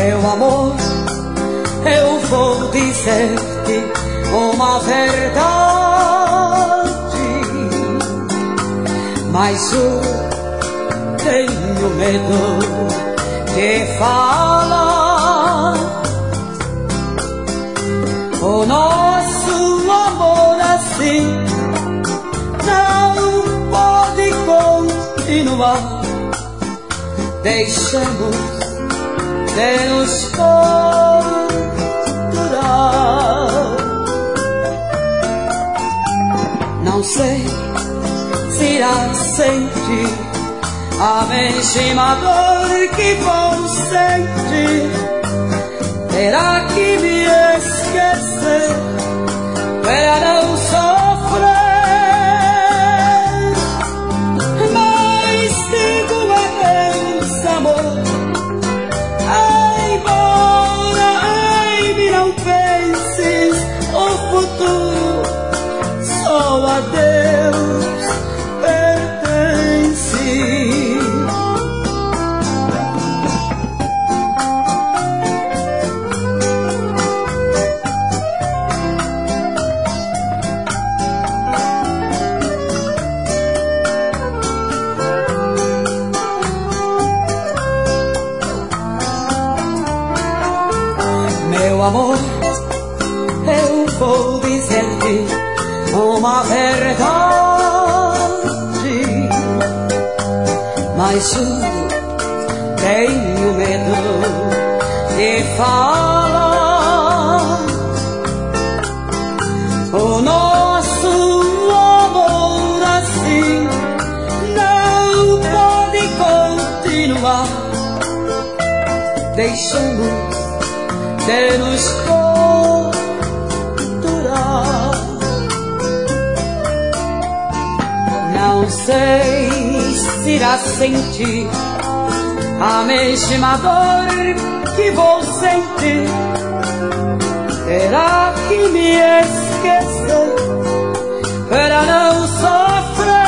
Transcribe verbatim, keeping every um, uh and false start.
Meu amor, eu vou dizer-te uma verdade, mas eu tenho medo de falar. O nosso amor assim não pode continuar. Deixamos de nos torturar. Não sei se irá sentir a mesma dor que vou sentir. Terá que me esquecer para não sofrer. Mas digo adeus, amor. Embora em mim não penses o futuro, só a Deus pertence. Meu amor, eu vou dizer-te uma verdade, mas eu tenho medo de falar. O nosso amor assim não pode continuar. Deixamos de nos torturar. Não sei se irá sentir a mesma dor que vou sentir. Terá que me esquecer para não sofrer.